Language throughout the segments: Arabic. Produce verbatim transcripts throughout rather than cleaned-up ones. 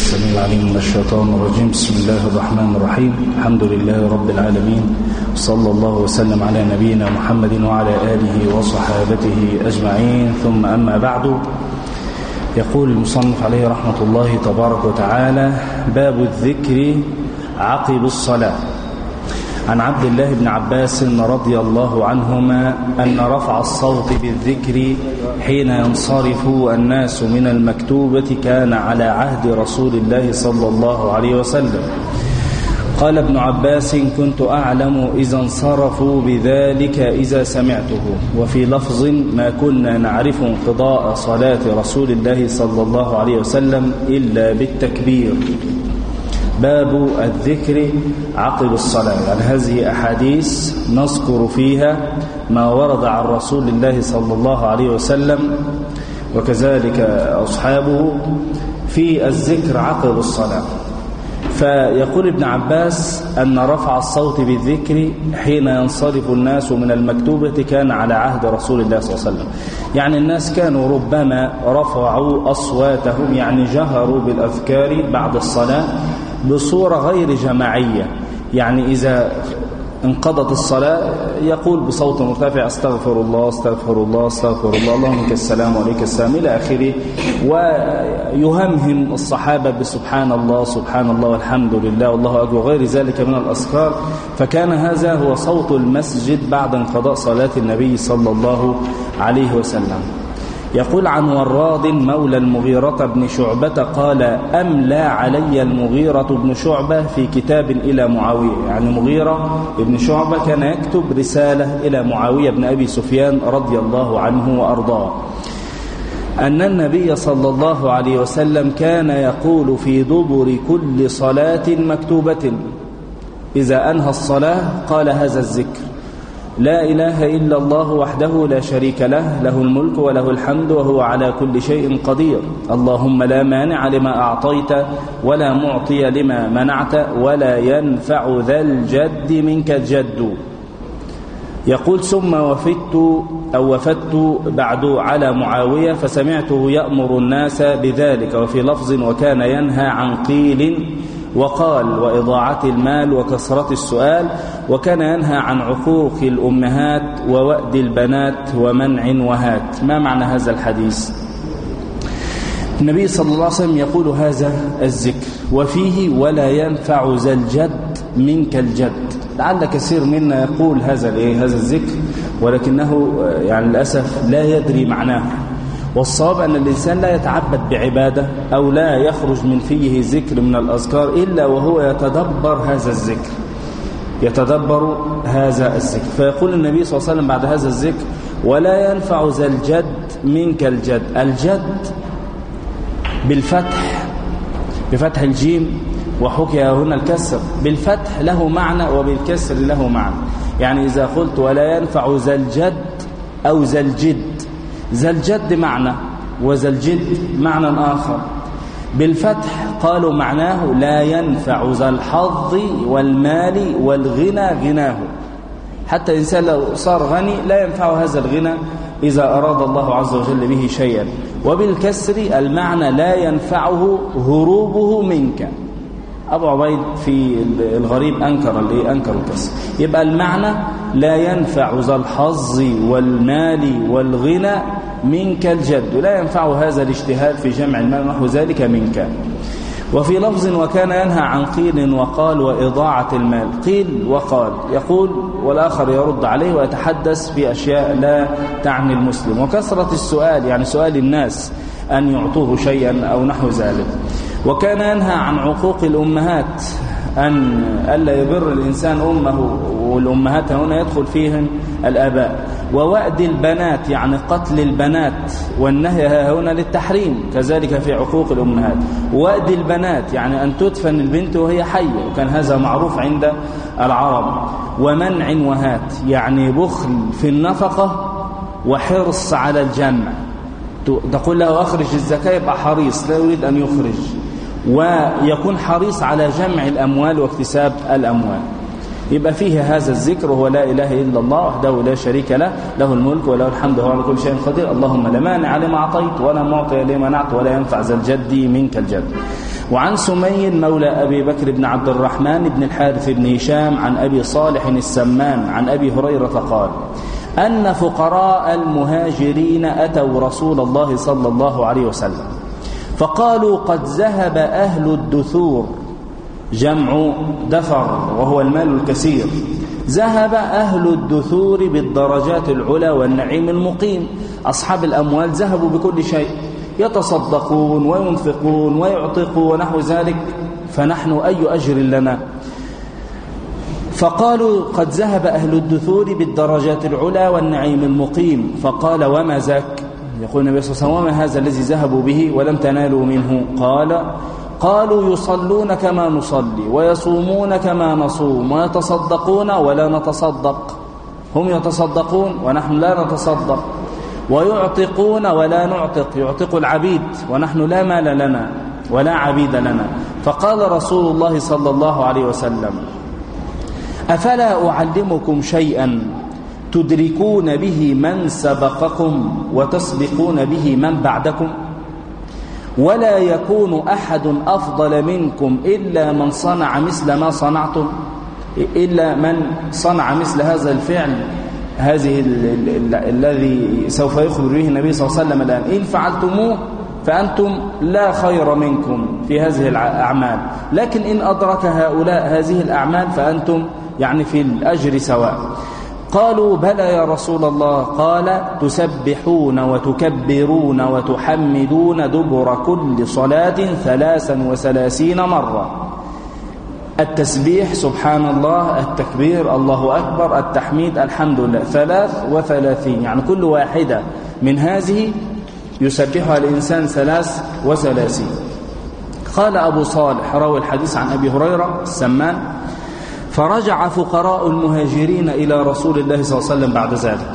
السميع العليم من الشيطان الرجيم. بسم الله الرحمن الرحيم. الحمد لله رب العالمين، صلى الله وسلم على نبينا محمد وعلى آله وصحابته أجمعين، ثم أما بعد. يقول المصنف عليه رحمة الله تبارك وتعالى: باب الذكر عقب الصلاة. عن عبد الله بن عباس رضي الله عنهما أن رفع الصوت بالذكر حين ينصرف الناس من المكتوبة كان على عهد رسول الله صلى الله عليه وسلم. قال ابن عباس: كنت أعلم إذا انصرفوا بذلك إذا سمعته. وفي لفظ: ما كنا نعرف انقضاء صلاة رسول الله صلى الله عليه وسلم إلا بالتكبير. باب الذكر عقب الصلاة. يعني هذه أحاديث نذكر فيها ما ورد عن رسول الله صلى الله عليه وسلم وكذلك أصحابه في الذكر عقب الصلاة. فيقول ابن عباس أن رفع الصوت بالذكر حين ينصرف الناس من المكتوبة كان على عهد رسول الله صلى الله عليه وسلم. يعني الناس كانوا ربما رفعوا أصواتهم، يعني جهروا بالأذكار بعد الصلاة بصورة غير جماعية. يعني إذا انقضت الصلاة يقول بصوت مرتفع: استغفر الله استغفر الله استغفر الله، اللهم لك السلام وعليك السلام إلى آخره، ويهمهم الصحابة بسبحان الله سبحان الله والحمد لله والله أكبر وغير ذلك من الأذكار. فكان هذا هو صوت المسجد بعد انقضاء صلاة النبي صلى الله عليه وسلم. يقول عن وراد مولى المغيرة بن شعبة قال: أملى علي المغيرة بن شعبة في كتاب إلى معاوية. يعني مغيرة بن شعبة كان يكتب رسالة إلى معاوية بن أبي سفيان رضي الله عنه وأرضاه، أن النبي صلى الله عليه وسلم كان يقول في دبر كل صلاة مكتوبة إذا أنهى الصلاة قال هذا الذكر: لا إله إلا الله وحده لا شريك له، له الملك وله الحمد وهو على كل شيء قدير، اللهم لا مانع لما أعطيت ولا معطي لما منعت ولا ينفع ذا الجد منك الجد. يقول: ثم وفدت أو وفدت بعد على معاوية فسمعته يأمر الناس بذلك. وفي لفظ: وكان ينهى عن قيل وقال وإضاعة المال وكثرة السؤال، وكان ينهى عن عقوق الأمهات ووأد البنات ومنع وهات. ما معنى هذا الحديث؟ النبي صلى الله عليه وسلم يقول هذا الذكر وفيه: ولا ينفع ذا الجد منك الجد. لعل كثير منا يقول هذا هذا الذكر ولكنه يعني للأسف لا يدري معناه. والصواب أن الإنسان لا يتعبد بعبادة أو لا يخرج من فيه ذكر من الأذكار إلا وهو يتدبر هذا الذكر يتدبر هذا الذكر. فيقول النبي صلى الله عليه وسلم بعد هذا الذكر: ولا ينفع ذا الجد منك الجد. الجد بالفتح بفتح الجيم، وحكي هنا الكسر. بالفتح له معنى وبالكسر له معنى. يعني إذا قلت ولا ينفع ذا الجد أو ذا الجد، ذا الجد معنى وذا الجد معنى آخر. بالفتح قالوا معناه لا ينفع ذا الحظ والمال والغنى غناه. حتى الإنسان لو صار غني لا ينفع هذا الغنى إذا أراد الله عز وجل به شيئا. وبالكسر المعنى لا ينفعه هروبه منك. أبو عبيد في الغريب أنكر اللي أنكر الكسر. يبقى المعنى لا ينفع ذا الحظ والمال والغنى منك الجد، لا ينفع هذا الاجتهاد في جمع المال ونحو ذلك منك. وفي لفظ: وكان ينهى عن قيل وقال وإضاعة المال. قيل وقال يقول والآخر يرد عليه ويتحدث في أشياء لا تعني المسلم. وكثرة السؤال، يعني سؤال الناس أن يعطوه شيئا أو نحو ذلك. وكان ينهى عن عقوق الأمهات، أن ألا يبر الإنسان أمه، والأمهات هنا يدخل فيهم الآباء. ووأد البنات، يعني قتل البنات، والنهي هنا للتحريم كذلك في عقوق الأمهات. وأد البنات يعني أن تدفن البنت وهي حية، وكان هذا معروف عند العرب. ومنع وهات، يعني بخل في النفقة وحرص على الجمع. تقول له أخرج الزكاة يبقى حريص لا يريد أن يخرج، ويكون حريص على جمع الأموال واكتساب الأموال. يبقى فيه هذا الذكر وهو لا إله إلا الله وحده لا شريك له، له الملك وله الحمد وهو على كل شيء قدير، اللهم لا مانع لما أعطيت ولا معطي لما منعت ولا ينفع ذا الجد منك الجد. وعن سمي مولى أبي بكر بن عبد الرحمن بن الحارث بن هشام عن أبي صالح السمان عن أبي هريرة قال أن فقراء المهاجرين أتوا رسول الله صلى الله عليه وسلم فقالوا قد ذهب أهل الدثور، جمع دثر وهو المال الكثير، ذهب أهل الدثور بالدرجات العلى والنعيم المقيم. أصحاب الأموال ذهبوا بكل شيء، يتصدقون وينفقون ويعتقون ونحو ذلك، فنحن أي أجر لنا؟ فقالوا قد ذهب أهل الدثور بالدرجات العلى والنعيم المقيم. فقال وما ذاك؟ يقول النبي صلى الله عليه وسلم وما هذا الذي ذهبوا به ولم تنالوا منه؟ قال قالوا يصلون كما نصلي ويصومون كما نصوم ويتصدقون ولا نتصدق، هم يتصدقون ونحن لا نتصدق، ويعتقون ولا نعتق، يعتق العبيد ونحن لا مال لنا ولا عبيد لنا. فقال رسول الله صلى الله عليه وسلم أفلا أعلمكم شيئا تدركون به من سبقكم وتسبقون به من بعدكم؟ ولا يكون أحد أفضل منكم إلا من صنع مثل ما صنعتم، إلا من صنع مثل هذا الفعل، هذه الذي سوف يخبر به النبي صلى الله عليه وسلم الآن. إن فعلتموه فأنتم لا خير منكم في هذه الأعمال، لكن إن أدرك هؤلاء هذه الأعمال فأنتم يعني في الأجر سواء. قالوا بلى يا رسول الله. قال تسبحون وتكبرون وتحمدون دبر كل صلاة ثلاثا وثلاثين مرة. التسبيح سبحان الله، التكبير الله أكبر، التحميد الحمد لله، ثلاث وثلاثين، يعني كل واحدة من هذه يسبحها الإنسان ثلاث وثلاثين. قال أبو صالح راوي الحديث عن أبي هريرة السمان فرجع فقراء المهاجرين إلى رسول الله صلى الله عليه وسلم بعد ذلك،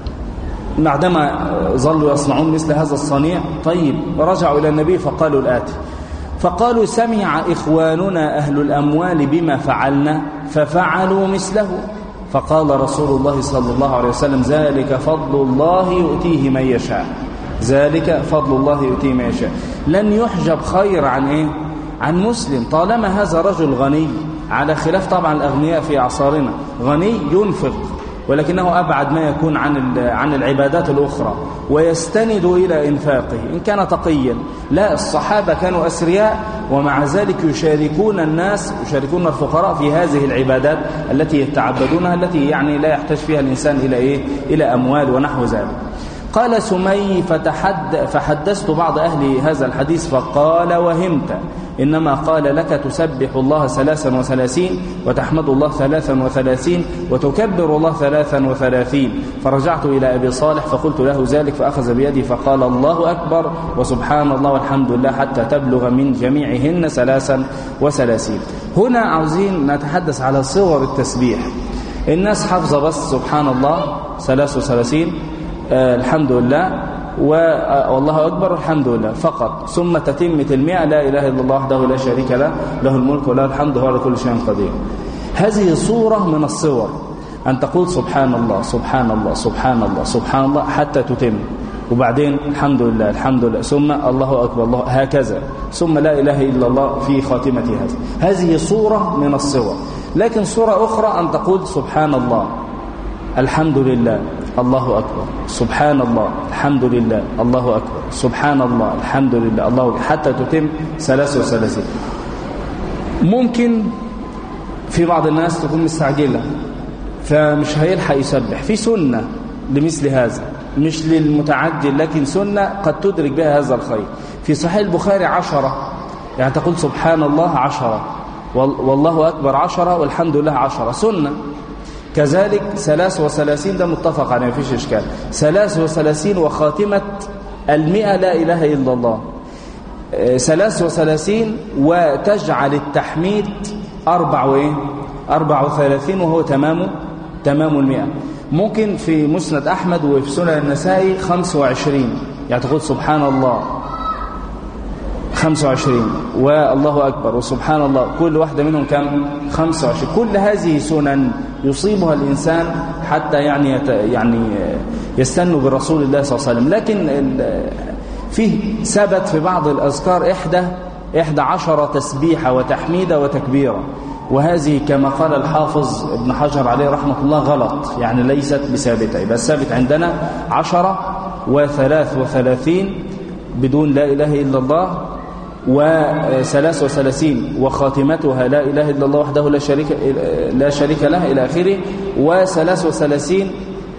بعدما ظلوا يصنعون مثل هذا الصنيع. طيب رجعوا إلى النبي فقالوا الآتي، فقالوا سمع إخواننا أهل الأموال بما فعلنا ففعلوا مثله. فقال رسول الله صلى الله عليه وسلم ذلك فضل الله يؤتيه من يشاء، ذلك فضل الله يؤتيه من يشاء. لن يحجب خير عن إيه؟ عن مسلم طالما هذا رجل غني، على خلاف طبعا الأغنياء في أعصارنا، غني ينفق ولكنه أبعد ما يكون عن عن العبادات الأخرى ويستند إلى إنفاقه إن كان تقيا. لا، الصحابة كانوا أثرياء ومع ذلك يشاركون الناس، يشاركون الفقراء في هذه العبادات التي يتعبدونها، التي يعني لا يحتاج فيها الإنسان إلى إيه؟ إلى أموال ونحو ذلك. قال سمي فتحد فحدثت بعض أهل هذا الحديث فقال وهمت، إنما قال لك تسبح الله ثلاثا وثلاثين وتحمد الله ثلاثا وثلاثين وتكبر الله ثلاثا وثلاثين. فرجعت إلى أبي صالح فقلت له ذلك فأخذ بيدي فقال الله أكبر وسبحان الله والحمد لله حتى تبلغ من جميعهن ثلاثا وثلاثين. هنا عاوزين نتحدث على صور التسبيح. الناس حافظة بس سبحان الله ثلاث وثلاثين، آه الحمد لله والله أكبر الحمد لله فقط، ثم تتمة المئة لا إله إلا الله وحده لا شريك له له الملك وله الحمد وهو على كل شيء قدير. هذه صورة من الصور، أن تقول سبحان الله سبحان الله سبحان الله سبحان الله حتى تتم، وبعدين الحمد لله الحمد لله ثم الله أكبر الله هكذا، ثم لا إله إلا الله في خاتمة هذا. هذه صورة من الصور. لكن صورة أخرى أن تقول سبحان الله الحمد لله الله أكبر سبحان الله الحمد لله الله أكبر سبحان الله الحمد لله الله أكبر حتى تتم ثلاث وثلاثين. ممكن في بعض الناس تكون مستعجلة فمش هيلحق يسبح، في سنة لمثل هذا مش للمتعجل لكن سنة قد تدرك بها هذا الخير. في صحيح البخاري عشرة، يعني تقول سبحان الله عشرة والله أكبر عشرة والحمد لله عشرة، سنة. كذلك ثلاث وثلاثين ده متفق عليه مفيش إشكال، ثلاث وثلاثين وخاتمة المئة لا إله إلا الله، ثلاث وثلاثين وتجعل التحميد أربع وإيه أربع وثلاثين وهو تمام تمام المئة. ممكن في مسند أحمد وفي سنن النسائي خمس وعشرين، يعني تقول سبحان الله خمس وعشرين والله أكبر وسبحان الله، كل واحدة منهم كم؟ خمس وعشرين. كل هذه سنن يصيبها الإنسان حتى يعني يعني يستنوا برسول الله صلى الله عليه وسلم. لكن فيه ثبت في بعض الأذكار إحدى إحدى عشر تسبيحة وتحميدة وتكبيرة، وهذه كما قال الحافظ ابن حجر عليه رحمة الله غلط، يعني ليست بثابتة. يبقى الثابت عندنا عشرة وثلاث وثلاثين بدون لا إله إلا الله، وثلاث وثلاثين وخاتمتها لا إله إلا الله وحده لا شريك, لا شريك له إلى آخره، وثلاث وثلاثين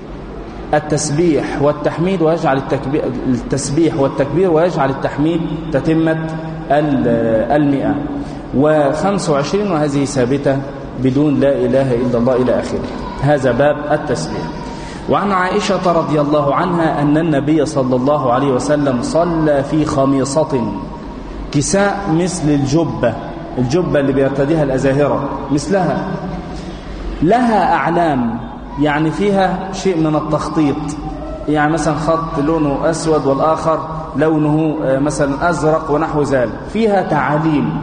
التسبيح والتحميد ويجعل التسبيح والتكبير ويجعل التحميد تتمة المئة، وخمس وعشرين وهذه ثابتة بدون لا إله إلا الله إلى آخره. هذا باب التسبيح. وعن عائشة رضي الله عنها أن النبي صلى الله عليه وسلم صلى في خميصة كساء مثل الجبة، الجبة اللي بيرتديها الأزاهرة مثلها، لها أعلام، يعني فيها شيء من التخطيط، يعني مثلا خط لونه أسود والآخر لونه مثلا أزرق ونحو ذلك، فيها تعاليم.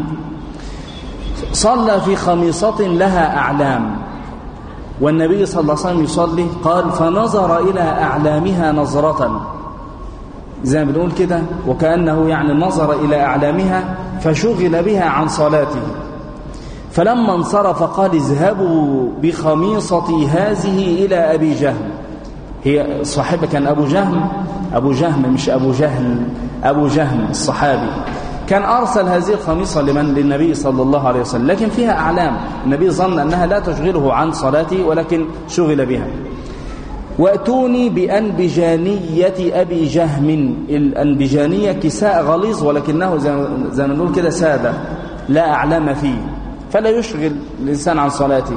صلى في خميصة لها أعلام، والنبي صلى الله عليه وسلم يصلي، قال فنظر إلى أعلامها نظرة، زي ما بنقول كده، وكأنه يعني نظر إلى أعلامها فشغل بها عن صلاته. فلما انصرف قال اذهبوا بخميصتي هذه إلى أبي جهم. هي صاحبة كان أبو جهم، أبو جهم مش أبو جهل، أبو جهم الصحابي، كان أرسل هذه الخميصة لمن؟ للنبي صلى الله عليه وسلم، لكن فيها أعلام، النبي ظن أنها لا تشغله عن صلاته ولكن شغل بها. وأتوني بأنبجانية أبي جهم. الأنبجانية كساء غليظ ولكنه زي ما نقول كده سادة لا أعلام فيه، فلا يشغل الإنسان عن صلاته.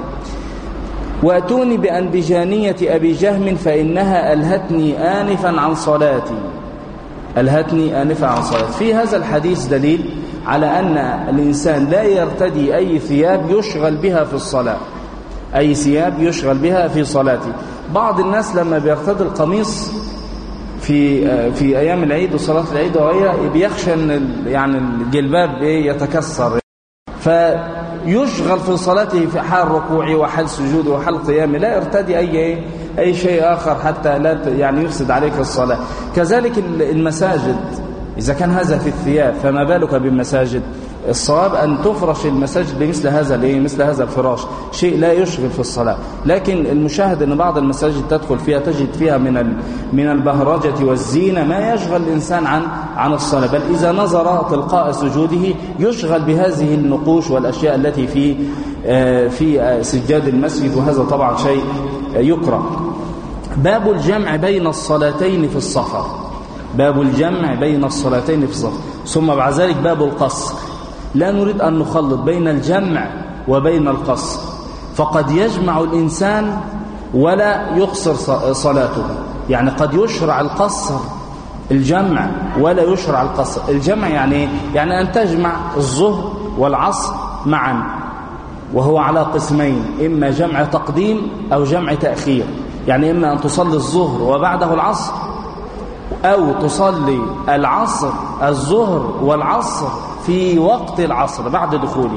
وأتوني بأنبجانية أبي جهم فإنها ألهتني آنفا عن صلاتي، ألهتني آنفا عن صلاتي. في هذا الحديث دليل على أن الإنسان لا يرتدي أي ثياب يشغل بها في الصلاة، أي ثياب يشغل بها في صلاته. بعض الناس لما بيرتدي القميص في في أيام العيد وصلاة العيد وغيرها بيخشى أن يعني الجلباب يتكسر، فيشغل في صلاته في حال ركوعه وحال سجوده وحال قيامه، لا يرتدي أي أي شيء آخر حتى لا يعني يفسد عليك الصلاة. كذلك المساجد، إذا كان هذا في الثياب فما بالك بالمساجد؟ الصواب أن تفرش المساجد بمثل هذا الايه مثل هذا الفراش، شيء لا يشغل في الصلاة. لكن المشاهد أن بعض المساجد تدخل فيها تجد فيها من من البهرجة والزينة ما يشغل الإنسان عن عن الصلاة، بل إذا نظر تلقاء سجوده يشغل بهذه النقوش والأشياء التي في في سجاد المسجد، وهذا طبعا شيء يكره. باب الجمع بين الصلاتين في السفر، باب الجمع بين الصلاتين في السفر. ثم بعد ذلك باب القصر. لا نريد أن نخلط بين الجمع وبين القصر، فقد يجمع الإنسان ولا يقصر صلاته، يعني قد يشرع القصر الجمع ولا يشرع القصر. الجمع يعني يعني أن تجمع الظهر والعصر معا، وهو على قسمين، إما جمع تقديم أو جمع تأخير، يعني إما أن تصلي الظهر وبعده العصر، أو تصلي العصر الظهر والعصر في وقت العصر بعد دخوله،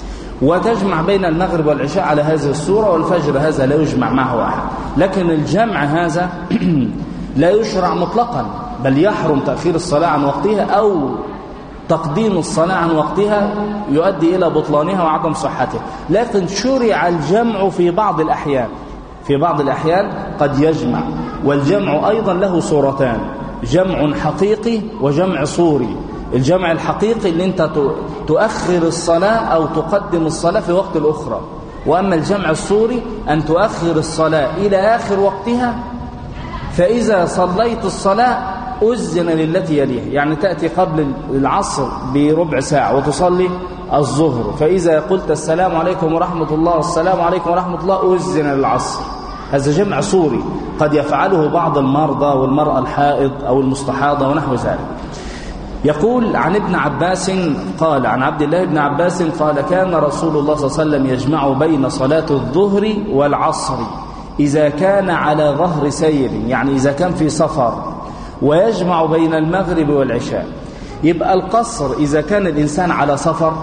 وتجمع بين المغرب والعشاء على هذه الصورة، والفجر هذا لا يجمع معه أحد. لكن الجمع هذا لا يشرع مطلقا، بل يحرم تأخير الصلاة عن وقتها أو تقديم الصلاة عن وقتها يؤدي إلى بطلانها وعدم صحتها. لكن شرع الجمع في بعض الأحيان، في بعض الأحيان قد يجمع. والجمع أيضا له صورتان، جمع حقيقي وجمع صوري. الجمع الحقيقي اللي انت تؤخر الصلاة أو تقدم الصلاة في وقت الأخرى، وأما الجمع الصوري أن تؤخر الصلاة إلى آخر وقتها، فإذا صليت الصلاة أذن للتي يليها، يعني تأتي قبل العصر بربع ساعة وتصلي الظهر، فإذا قلت السلام عليكم ورحمة الله السلام عليكم ورحمة الله أذن للعصر. هذا جمع صوري قد يفعله بعض المرضى والمرأة الحائض أو المستحاضة ونحو ذلك. يقول عن ابن عباس قال، عن عبد الله بن عباس قال كان رسول الله صلى الله عليه وسلم يجمع بين صلاة الظهر والعصر إذا كان على ظهر سير، يعني إذا كان في سفر، ويجمع بين المغرب والعشاء. يبقى القصر إذا كان الإنسان على سفر،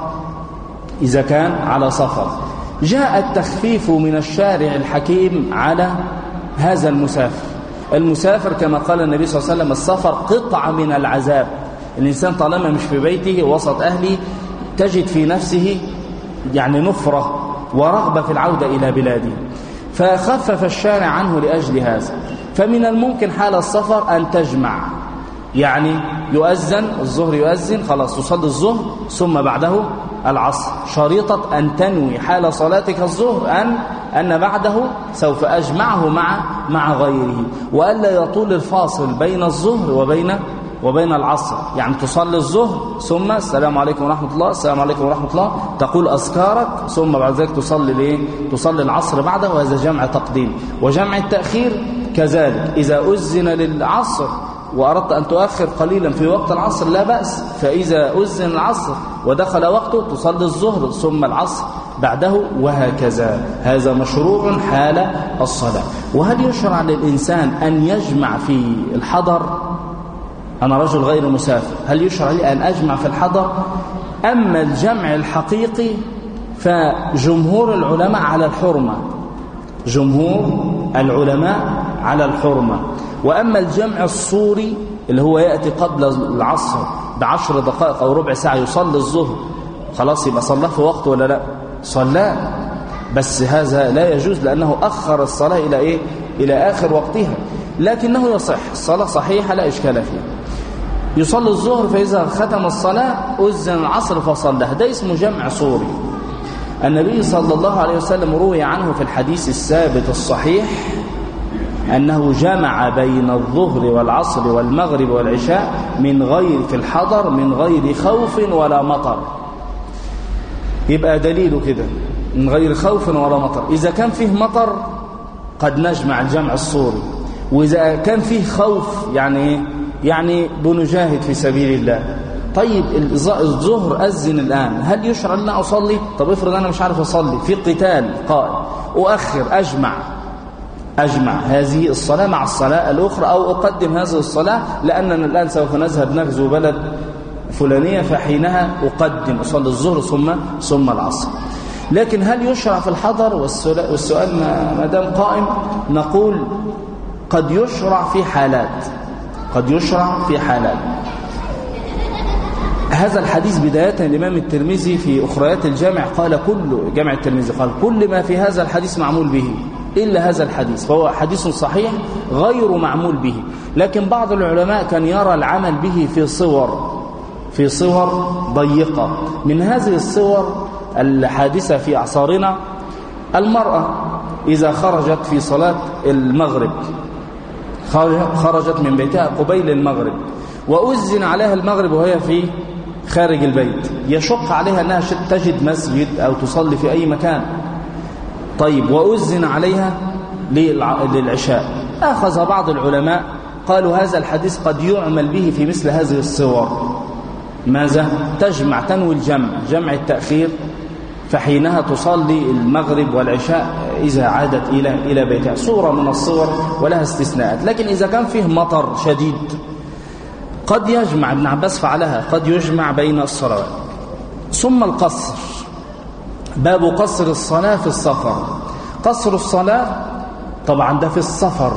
إذا كان على سفر. جاء التخفيف من الشارع الحكيم على هذا المسافر. المسافر كما قال النبي صلى الله عليه وسلم السفر قطعة من العذاب. الإنسان طالما مش في بيته وسط أهله تجد في نفسه يعني نفرة ورغبة في العودة إلى بلاده، فخفف الشارع عنه لأجل هذا. فمن الممكن حال السفر أن تجمع، يعني يؤذن الظهر، يؤذن خلاص تصلي الظهر ثم بعده العصر، شريطة أن تنوي حال صلاتك الظهر أن أن بعده سوف أجمعه مع مع غيره، وألا يطول الفاصل بين الظهر وبين وبين العصر. يعني تصلي الظهر ثم السلام عليكم ورحمة الله، السلام عليكم ورحمة الله، تقول أذكارك، ثم بعد ذلك تصلي ليه؟ تصلي العصر بعده، وهذا جمع تقديم. وجمع التأخير كذلك، إذا أذن للعصر وأردت أن تؤخر قليلا في وقت العصر لا بأس، فإذا أذن العصر ودخل وقته تصلي الظهر ثم العصر بعده، وهكذا. هذا مشروع حال الصلاة. وهل يشرع للإنسان أن يجمع في الحضر؟ أنا رجل غير مسافر، هل يشرع لي أن أجمع في الحضر؟ أما الجمع الحقيقي فجمهور العلماء على الحرمة، جمهور العلماء على الحرمة. وأما الجمع الصوري اللي هو يأتي قبل العصر بعشر دقائق أو ربع ساعة يصلي الظهر، خلاص يبقى صلاه في وقته ولا لا؟ صلاه، بس هذا لا يجوز لأنه أخر الصلاة إلى إيه؟ إلى آخر وقتها، لكنه يصح، الصلاة صحيحة لا إشكال فيها. يصلي الظهر فإذا ختم الصلاة أذن العصر فصلاه، ده اسمه جمع صوري. النبي صلى الله عليه وسلم روي عنه في الحديث الثابت الصحيح أنه جمع بين الظهر والعصر والمغرب والعشاء من غير في الحضر من غير خوف ولا مطر. يبقى دليله كده من غير خوف ولا مطر. إذا كان فيه مطر قد نجمع الجمع الصوري، وإذا كان فيه خوف يعني يعني بنجاهد في سبيل الله. طيب الظهر أذن الآن، هل يشرع لنا أصلي؟ طب افرض أنا مش عارف أصلي في قتال قائم، أؤخر أجمع أجمع هذه الصلاة مع الصلاة الأخرى، أو أقدم هذه الصلاة لأننا الآن سوف نذهب نغزو بلد فلانية، فحينها أقدم أصلي الظهر ثم ثم العصر. لكن هل يشرع في الحضر؟ والسؤال ما دام قائم نقول قد يشرع في حالات، قد يشرع في حالات. هذا الحديث بداية الإمام الترمذي في أخريات الجامع قال كل جامع الترمذي قال كل ما في هذا الحديث معمول به إلا هذا الحديث، فهو حديث صحيح غير معمول به. لكن بعض العلماء كان يرى العمل به في صور في صور ضيقة. من هذه الصور الحادثة في أعصارنا المرأة إذا خرجت في صلاة المغرب، خرجت من بيتها قبيل المغرب وأذن عليها المغرب وهي في خارج البيت، يشق عليها أنها تجد مسجد أو تصلي في أي مكان. طيب وأذن عليها للعشاء، أخذ بعض العلماء قالوا هذا الحديث قد يعمل به في مثل هذه الصور. ماذا؟ تجمع، تنوي الجمع، جمع التأخير، فحينها تصلي المغرب والعشاء إذا عادت إلى إلى بيتها. صورة من الصور ولها استثناءات. لكن إذا كان فيه مطر شديد قد يجمع، ابن عباس فعلها، قد يجمع بين الصلوات. ثم القصر، باب قصر الصلاة في السفر. قصر الصلاة طبعا ده في السفر،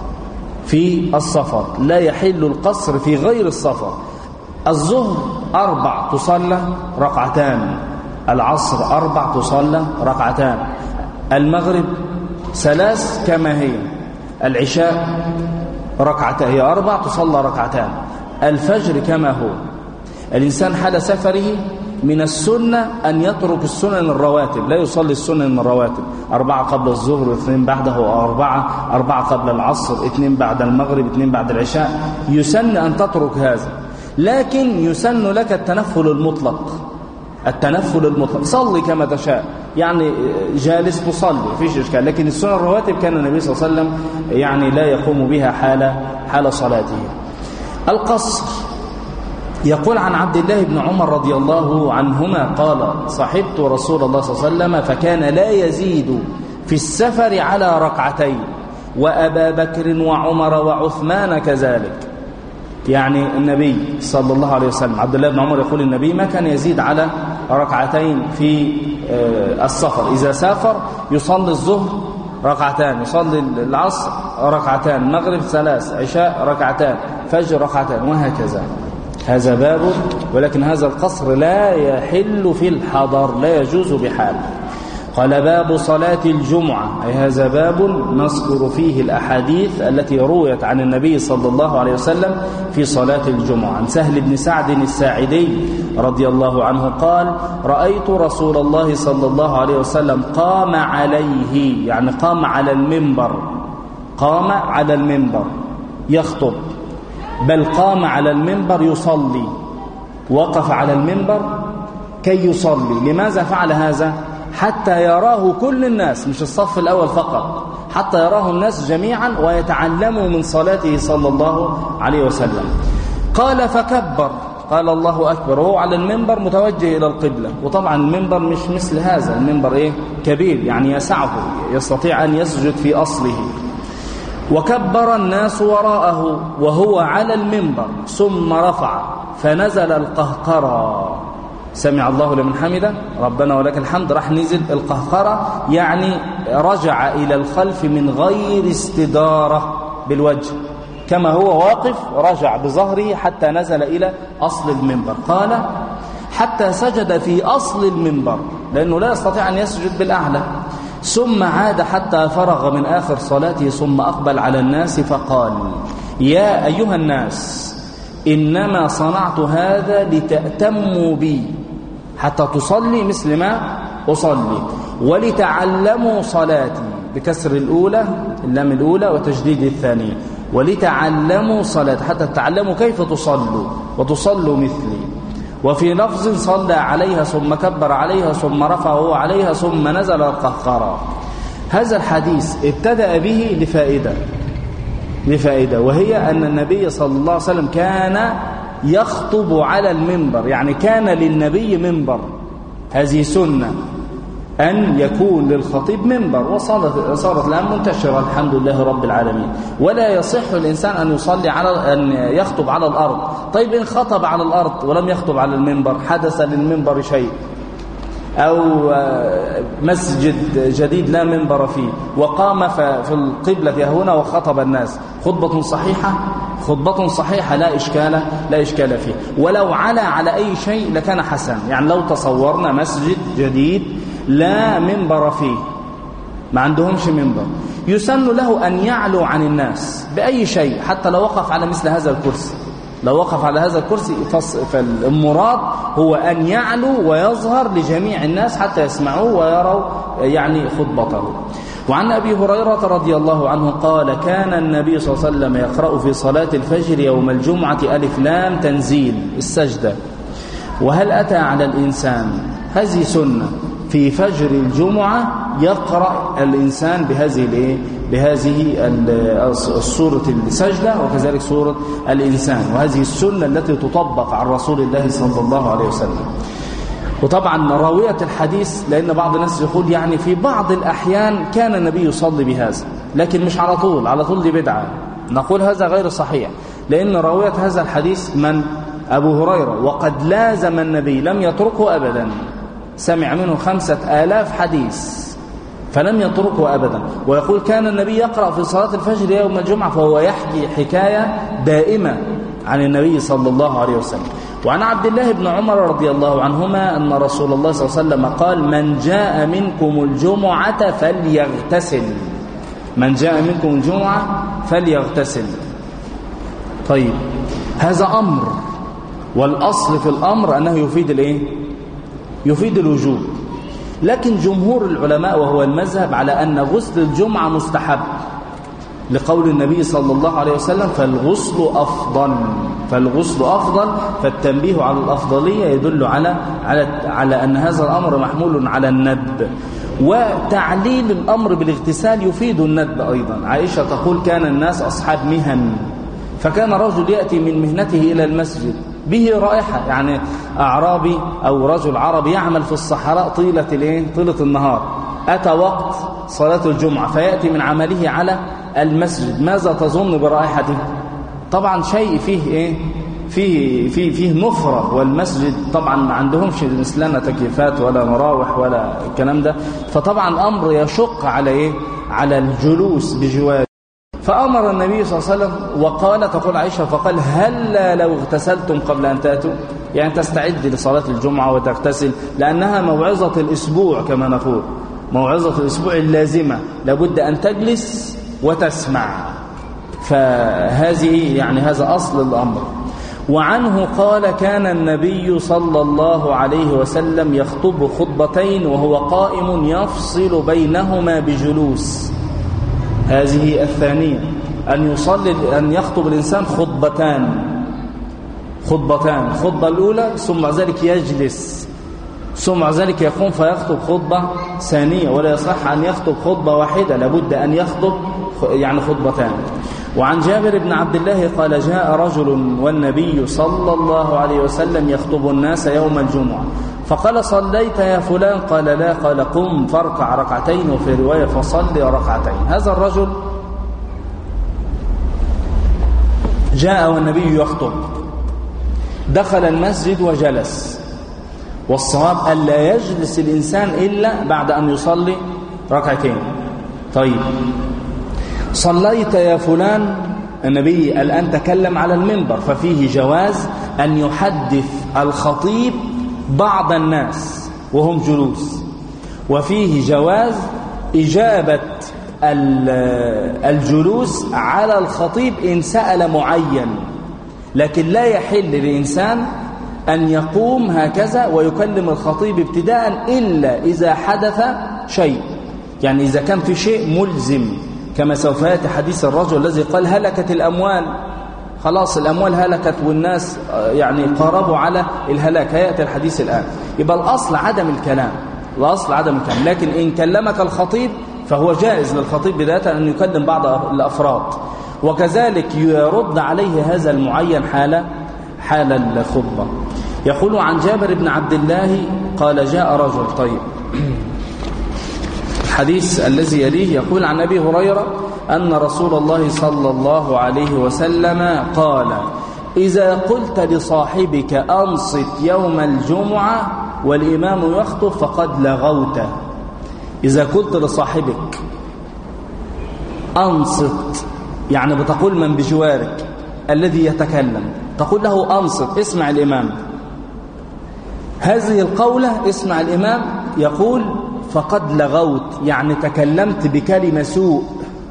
في السفر لا يحل القصر في غير السفر. الظهر أربع تصلى ركعتان، العصر أربع تصلى ركعتان، المغرب ثلاث كما هي، العشاء ركعتان، هي أربع تصلى ركعتان، الفجر كما هو. الإنسان حال سفره من السنة أن يترك السنن الرواتب، لا يصلي السنن الرواتب، أربعة قبل الظهر واثنين بعده، وأربعة أربعة قبل العصر، اثنين بعد المغرب، اثنين بعد العشاء. يسن أن تترك هذا، لكن يسن لك التنفل المطلق، التنفل المطلق، صلي كما تشاء، يعني جالس تصلي فيش إشكال. لكن السنن الرواتب كان النبي صلى الله عليه وسلم يعني لا يقوم بها حال حال صلاته. القصر، يقول عن عبد الله بن عمر رضي الله عنهما قال صحبت رسول الله صلى الله عليه وسلم فكان لا يزيد في السفر على ركعتين، وأبا بكر وعمر وعثمان كذلك. يعني النبي صلى الله عليه وسلم، عبد الله بن عمر يقول النبي ما كان يزيد على ركعتين في السفر. إذا سافر يصلي الظهر ركعتان، يصلي العصر ركعتان، مغرب ثلاث، عشاء ركعتان، فجر ركعتان، وهكذا. هذا باب، ولكن هذا القصر لا يحل في الحضر، لا يجوز بحال. قال باب صلاة الجمعة، أي هذا باب نذكر فيه الأحاديث التي رويت عن النبي صلى الله عليه وسلم في صلاة الجمعة. عن سهل بن سعد الساعدي رضي الله عنه قال: رأيت رسول الله صلى الله عليه وسلم قام عليه، يعني قام على المنبر، قام على المنبر يخطب، بل قام على المنبر يصلي، وقف على المنبر كي يصلي. لماذا فعل هذا؟ حتى يراه كل الناس، مش الصف الأول فقط، حتى يراه الناس جميعا ويتعلموا من صلاته صلى الله عليه وسلم. قال فكبر، قال الله أكبر، وهو على المنبر متوجه إلى القبلة. وطبعا المنبر مش مثل هذا، المنبر إيه؟ كبير، يعني يسعه، يستطيع أن يسجد في أصله. وكبر الناس وراءه وهو على المنبر، ثم رفع فنزل القهقرى، سمع الله لمن حمده ربنا ولك الحمد، راح نزل القهقرة، يعني رجع إلى الخلف من غير استدارة بالوجه، كما هو واقف رجع بظهره حتى نزل إلى أصل المنبر. قال حتى سجد في أصل المنبر، لأنه لا يستطيع أن يسجد بالأعلى. ثم عاد حتى فرغ من آخر صلاته، ثم أقبل على الناس فقال: يا أيها الناس، إنما صنعت هذا لتأتموا بي، حتى تصلي مثل ما أصلي، ولتعلموا صلاتي، بكسر الأولى اللام الأولى وتجديد الثانية، ولتعلموا صلاتي، حتى تتعلموا كيف تصلوا وتصلوا مثلي. وفي لفظ صلى عليها ثم كبر عليها ثم رفعه عليها ثم نزل القهقرى. هذا الحديث ابتدأ به لفائدة لفائدة وهي أن النبي صلى الله عليه وسلم كان يخطب على المنبر، يعني كان للنبي منبر. هذه سنة أن يكون للخطيب منبر، وصارت الآن منتشرة الحمد لله رب العالمين. ولا يصح الإنسان أن يصلي على أن يخطب على الأرض. طيب إن خطب على الأرض ولم يخطب على المنبر، حدث للمنبر شيء، أو مسجد جديد لا منبر فيه، وقام في القبلة هنا وخطب الناس، خطبة صحيحة، خطبة صحيحة لا إشكال لا إشكال فيه. ولو علا على أي شيء لكان حسن، يعني لو تصورنا مسجد جديد لا منبر فيه، ما عندهمش منبر، يسن له أن يعلو عن الناس بأي شيء، حتى لو وقف على مثل هذا الكرسي، لو وقف على هذا الكرسي، فالمراد هو أن يعلو ويظهر لجميع الناس حتى يسمعوه ويروا يعني خطبته. وعن أبي هريرة رضي الله عنه قال: كان النبي صلى الله عليه وسلم يقرأ في صلاة الفجر يوم الجمعة ألف لام تنزيل السجدة، وهل أتى على الإنسان، هذه سنة في فجر الجمعة يقرأ الإنسان بهذه الايه بهذه السورة السجدة، وكذلك سورة الإنسان، وهذه السنة التي تطبق عن رسول الله صلى الله عليه وسلم. وطبعا راوية الحديث، لأن بعض الناس يقول يعني في بعض الأحيان كان النبي يصلي بهذا، لكن مش على طول، على طول دي بدعة، نقول هذا غير صحيح، لأن راوية هذا الحديث من؟ أبو هريرة، وقد لازم النبي، لم يتركه أبدا، سمع منه خمسة آلاف حديث فلم يتركه أبدا. ويقول كان النبي يقرأ في صلاة الفجر يوم الجمعة، فهو يحكي حكاية دائمة عن النبي صلى الله عليه وسلم. وعن عبد الله بن عمر رضي الله عنهما أن رسول الله صلى الله عليه وسلم قال: من جاء منكم الجمعة فليغتسل، من جاء منكم الجمعة فليغتسل. طيب، هذا أمر، والأصل في الأمر أنه يفيد الإيه؟ يفيد الوجوب. لكن جمهور العلماء وهو المذهب على أن غسل الجمعة مستحب، لقول النبي صلى الله عليه وسلم: فالغسل أفضل، فالغسل أفضل، فالتنبيه على الأفضلية يدل على على على أن هذا الأمر محمول على الندب. وتعليل الأمر بالاغتسال يفيد الندب أيضا. عائشة تقول: كان الناس أصحاب مهن، فكان رجل يأتي من مهنته إلى المسجد به رائحة، يعني أعرابي أو رجل عربي يعمل في الصحراء طيلة الايه طيلة النهار، أتى وقت صلاة الجمعة فيأتي من عمله على المسجد، ماذا تظن برائحته؟ طبعا شيء فيه إيه؟ فيه فيه فيه نفرة، والمسجد طبعا ما عندهمش مثلنا تكييفات ولا مراوح ولا الكلام ده، فطبعا الأمر يشق على إيه؟ على الجلوس بجواره. فأمر النبي صلى الله عليه وسلم وقال، تقول عائشة، فقال هلا لو اغتسلتم قبل أن تأتوا، يعني تستعد لصلاة الجمعة وتغتسل، لأنها موعظة الأسبوع كما نقول، موعظة الأسبوع اللازمة، لابد أن تجلس وتسمع. فهذه يعني هذا أصل الأمر. وعنه قال كان النبي صلى الله عليه وسلم يخطب خطبتين وهو قائم يفصل بينهما بجلوس. هذه الثانية، أن يصلي أن يخطب الإنسان خطبتان خطبتان خطبة الأولى ثم ذلك يجلس، ثم ذلك يقوم فيخطب خطبة ثانية، ولا يصح أن يخطب خطبة واحدة، لابد أن يخطب يعني خطبتان. وعن جابر بن عبد الله قال جاء رجل والنبي صلى الله عليه وسلم يخطب الناس يوم الجمعة، فقال صليت يا فلان؟ قال لا. قال قم فاركع ركعتين، وفي رواية فصلي ركعتين. هذا الرجل جاء والنبي يخطب، دخل المسجد وجلس، والصواب ألا يجلس الإنسان إلا بعد أن يصلي ركعتين. طيب صليت يا فلان، النبي الآن تكلم على المنبر، ففيه جواز أن يحدث الخطيب بعض الناس وهم جلوس، وفيه جواز إجابة الجلوس على الخطيب إن سأل معين، لكن لا يحل للإنسان أن يقوم هكذا ويكلم الخطيب ابتداء إلا إذا حدث شيء، يعني إذا كان في شيء ملزم، كما سوف يأتي حديث الرجل الذي قال هلكت الأموال، خلاص الأموال هلكت والناس يعني قاربوا على الهلاك، هيأتي الحديث الآن. يبقى الأصل عدم الكلام، الأصل عدم الكلام، لكن إن كلمك الخطيب فهو جائز للخطيب بداية أن يكلم بعض الأفراد، وكذلك يرد عليه هذا المعين حال حال الخطبة. يقول عن جابر بن عبد الله قال جاء رجل. طيب الحديث الذي يليه يقول عن أبي هريرة أن رسول الله صلى الله عليه وسلم قال إذا قلت لصاحبك أنصت يوم الجمعة والإمام يخطب فقد لغوت. إذا قلت لصاحبك أنصت، يعني بتقول من بجوارك الذي يتكلم، تقول له أنصت، اسمع الإمام، هذه القولة اسمع الإمام يقول فقد لغوت، يعني تكلمت بكلمة سوء،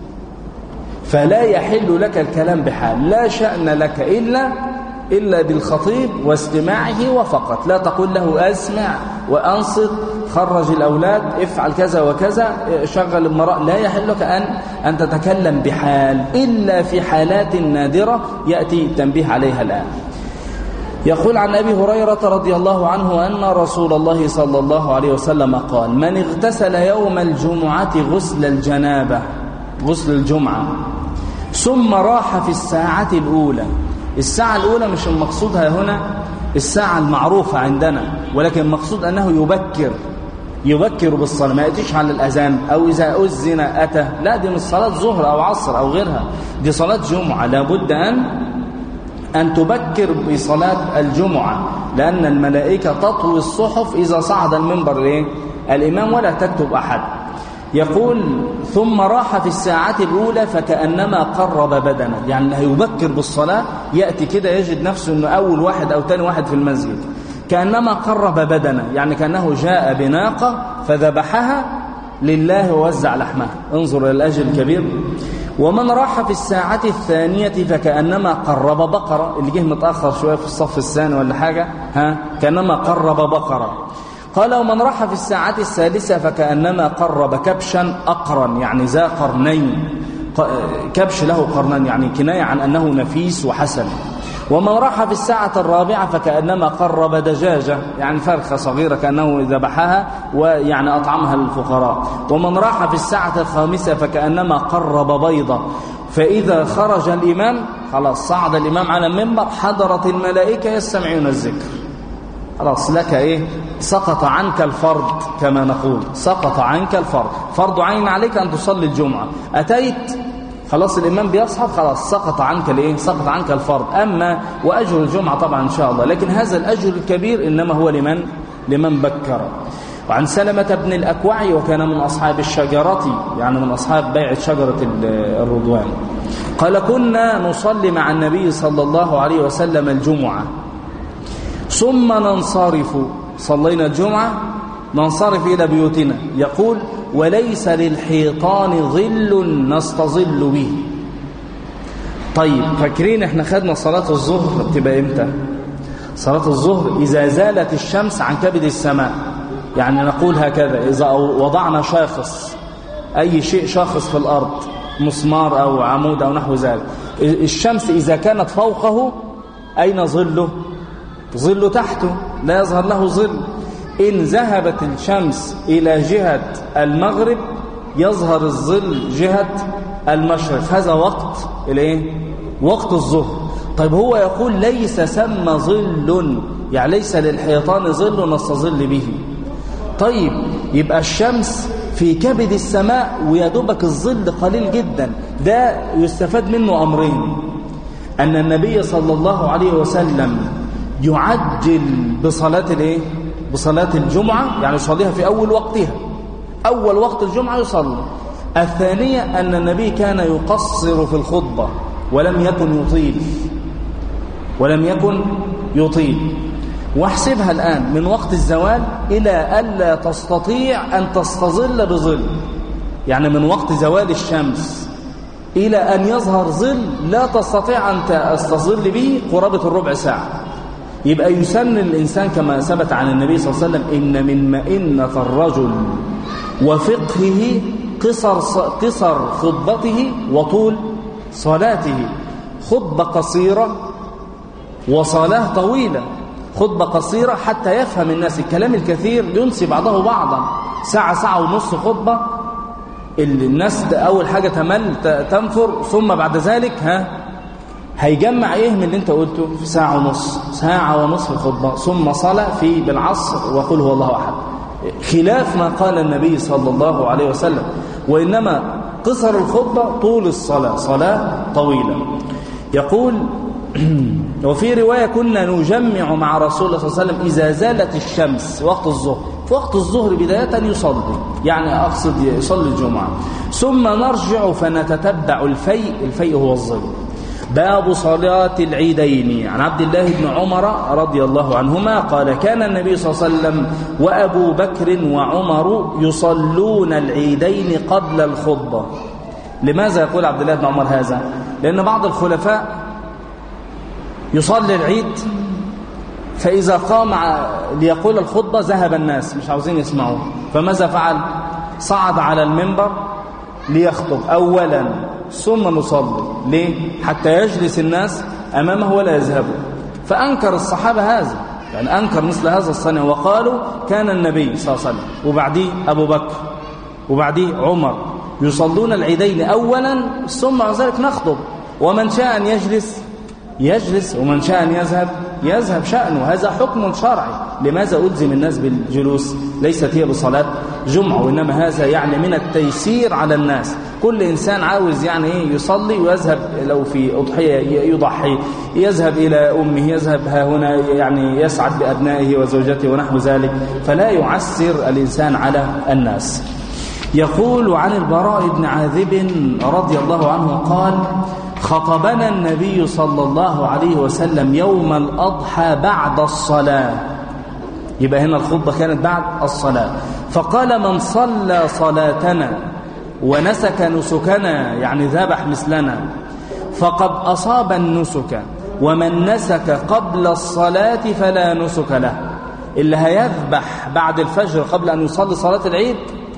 فلا يحل لك الكلام بحال، لا شأن لك إلا إلا بالخطيب واستماعه وفقط، لا تقول له أسمع وأنصت، خرج الأولاد، افعل كذا وكذا، شغل المرأة، لا يحل لك أن أن تتكلم بحال إلا في حالات نادرة يأتي التنبيه عليها الآن. يقول عن أبي هريرة رضي الله عنه أن رسول الله صلى الله عليه وسلم قال من اغتسل يوم الجمعة غسل الجنابة، غسل الجمعة، ثم راح في الساعة الأولى، الساعة الأولى مش المقصودها هنا الساعة المعروفة عندنا، ولكن المقصود أنه يبكر يبكر بالصلاة، ما يأتيش على الأذان أو إذا أذن أتى، لا، دي مش صلاة ظهر أو عصر أو غيرها، دي صلاة جمعة، لابد أن أن تبكر بصلاة الجمعة، لأن الملائكة تطوي الصحف إذا صعد المنبر إيه؟ الإمام ولا تكتب أحد. يقول ثم راح في الساعة الأولى فكأنما قرب بدنه، يعني هيبكر بالصلاة، يأتي كده يجد نفسه أنه أول واحد أو تاني واحد في المسجد، كأنما قرب بدنه، يعني كأنه جاء بناقة فذبحها لله ووزع لحمها، انظر إلى الأجر الكبير. ومن راح في الساعة الثانية فكأنما قرب بقرة، اللي جه متأخر شوية في الصف الثاني ولا حاجة، ها كأنما قرب بقرة. قال ومن راح في الساعة الثالثة فكأنما قرب كبشا أقرا، يعني ذا قرنين، كبش له قرنان، يعني كناية عن أنه نفيس وحسن. ومن راح في الساعة الرابعة فكأنما قرب دجاجة، يعني فرخة صغيرة كأنه ذبحها ويعني أطعمها للفقراء. ومن راح في الساعة الخامسة فكأنما قرب بيضة، فإذا خرج الإمام خلاص صعد الإمام على المنبر حضرت الملائكة يستمعون الذكر، خلاص لك إيه؟ سقط عنك الفرض، كما نقول سقط عنك الفرض، فرض عين عليك أن تصلي الجمعة، أتيت خلاص الإمام بيصحف، خلاص سقط عنك الإيه؟ سقط عنك الفرض. أما وأجر الجمعة طبعا إن شاء الله، لكن هذا الأجر الكبير إنما هو لمن لمن بكر. وعن سلمة بن الأكوع وكان من أصحاب الشجرة، يعني من أصحاب بيعة شجرة الرضوان، قال كنا نصلي مع النبي صلى الله عليه وسلم الجمعة ثم ننصرف، صلينا الجمعة ننصرف إلى بيوتنا. يقول وليس للحيطان ظل نستظل به. طيب فاكرين احنا خدنا صلاة الظهر بتبقى امتى؟ صلاة الظهر إذا زالت الشمس عن كبد السماء. يعني نقول هكذا: إذا وضعنا شاخص، أي شيء شاخص في الأرض، مسمار أو عمود أو نحو ذلك، الشمس إذا كانت فوقه أين ظله؟ ظل تحته، لا يظهر له ظل. إن ذهبت الشمس إلى جهة المغرب يظهر الظل جهة المشرق، هذا وقت الايه؟ وقت الظهر. طيب هو يقول ليس ثم ظل، يعني ليس للحيطان ظل نستظل به. طيب يبقى الشمس في كبد السماء ويدوبك الظل قليل جدا. ده يستفاد منه أمرين: أن النبي صلى الله عليه وسلم يعجل بصلاة الايه؟ بصلاة الجمعة، يعني يصليها في أول وقتها، أول وقت الجمعة يصلي. الثانية أن النبي كان يقصر في الخطبة ولم يكن يطيل، ولم يكن يطيل. واحسبها الآن من وقت الزوال إلى ألا تستطيع أن تستظل بظل، يعني من وقت زوال الشمس إلى أن يظهر ظل لا تستطيع أن تستظل به قرابة الربع ساعة. يبقى يسن الإنسان كما ثبت عن النبي صلى الله عليه وسلم: إن من مئنة الرجل وفقهه قصر, قصر خطبته وطول صلاته. خطبة قصيرة وصلاة طويلة. خطبة قصيرة حتى يفهم الناس، الكلام الكثير ينسي بعضه بعضا. ساعة ساعة ونص خطبة، الناس أول حاجة تمل تنفر، ثم بعد ذلك ها هيجمع ايه من اللي انت قلته في ساعة ونص، ساعة ونصف الخطبة، ثم صلاة في بالعصر وقل هو الله أحد، خلاف ما قال النبي صلى الله عليه وسلم. وإنما قصر الخطبة طول الصلاة، صلاة طويلة. يقول وفي رواية: كنا نجمع مع رسول الله صلى الله عليه وسلم إذا زالت الشمس وقت الظهر. في وقت الظهر بداية يصلي، يعني أقصد يصلي الجمعة، ثم نرجع فنتتبع الفيء. الفيء هو الظل. باب صلاة العيدين. عن عبد الله بن عمر رضي الله عنهما قال: كان النبي صلى الله عليه وسلم وأبو بكر وعمر يصلون العيدين قبل الخطبة. لماذا يقول عبد الله بن عمر هذا؟ لأن بعض الخلفاء يصلي العيد، فإذا قام ليقول الخطبة ذهب الناس مش عاوزين يسمعوه، فماذا فعل؟ صعد على المنبر ليخطب أولا ثم نصلي. ليه؟ حتى يجلس الناس أمامه ولا يذهبوا. فأنكر الصحابة هذا، يعني أنكر مثل هذا الصنع، وقالوا كان النبي صلى الله عليه وسلم وبعديه أبو بكر وبعديه عمر يصلون العيدين أولا ثم بعد ذلك نخطب، ومن شاء أن يجلس يجلس ومن شاء أن يذهب يذهب شأنه. هذا حكم شرعي. لماذا ألزم الناس بالجلوس؟ ليست هي بصلاة جمعة، وإنما هذا يعني من التيسير على الناس. كل إنسان عاوز يعني إيه يصلي ويذهب، لو في أضحية يضحي، يذهب إلى أمه، يذهب ها هنا، يعني يسعد بأبنائه وزوجته ونحو ذلك، فلا يعسر الإنسان على الناس. يقول عن البراء بن عازب رضي الله عنه قال: خطبنا النبي صلى الله عليه وسلم يوم الأضحى بعد الصلاة. يبقى هنا الخطبة كانت بعد الصلاة. فقال: من صلى صلاتنا ونسك نسكنا، يعني ذبح مثلنا، فقد أصاب النسك، ومن نسك قبل الصلاة فلا نسك له. اللي هيذبح بعد الفجر قبل أن يصلي صلاة العيد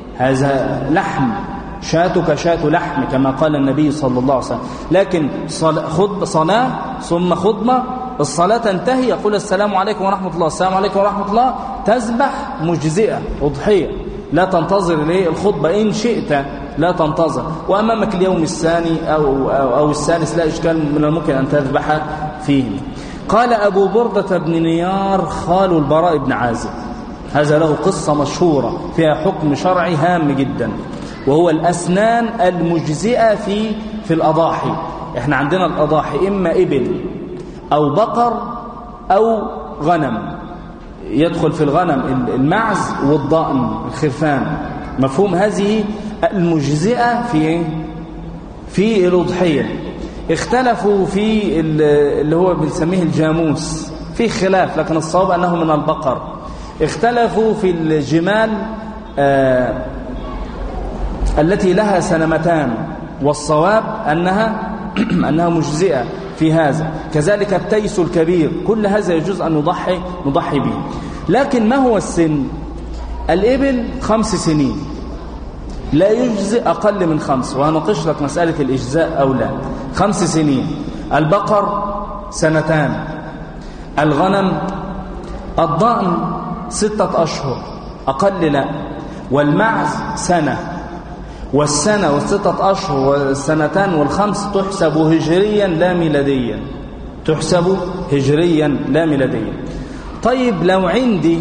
هذا لحم، شاتك شات لحم كما قال النبي صلى الله عليه وسلم. لكن خطبة صلاة ثم خطبة، الصلاة تنتهي يقول السلام عليكم ورحمة الله، السلام عليكم ورحمة الله، تذبح مجزئة أضحية، لا تنتظر ليه الخطبة. إن شئت لا تنتظر، وأمامك اليوم الثاني أو, أو, أو الثالث لا إشكال، من الممكن أن تذبح فيه. قال أبو بردة بن نيار خال البراء بن عازب، هذا له قصة مشهورة فيها حكم شرعي هام جدا، وهو الأسنان المجزئة في في الأضاحي. احنا عندنا الأضاحي إما إبل أو بقر أو غنم. يدخل في الغنم المعز والضأن الخرفان، مفهوم؟ هذه المجزئة في في الأضحية اختلفوا في اللي هو بنسميه الجاموس، في خلاف، لكن الصواب أنه من البقر. اختلفوا في الجمال آه التي لها سنمتان، والصواب أنها أنها مجزئة في هذا. كذلك التيس الكبير، كل هذا يجوز أن نضحي نضحي به. لكن ما هو السن؟ الإبل خمس سنين، لا يجزئ أقل من خمس، وهنقش لك مسألة الإجزاء أو لا. خمس سنين. البقر سنتان. الغنم الضأن ستة أشهر أقل لا. والمعز سنة. والسنة والستة أشهر والسنتان والخمس تحسب هجريا لا ميلاديا، تحسب هجريا لا ميلاديا. طيب لو عندي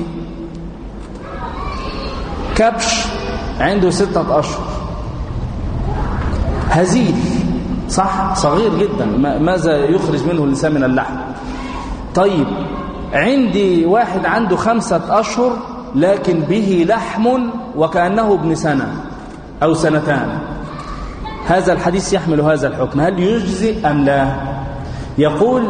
كبش عنده ستة أشهر هزيل، صح، صغير جدا، ماذا يخرج منه الإنسان من اللحم؟ طيب عندي واحد عنده خمسة أشهر لكن به لحم وكأنه ابن سنة أو سنتان، هذا الحديث يحمل هذا الحكم، هل يجزئ أم لا؟ يقول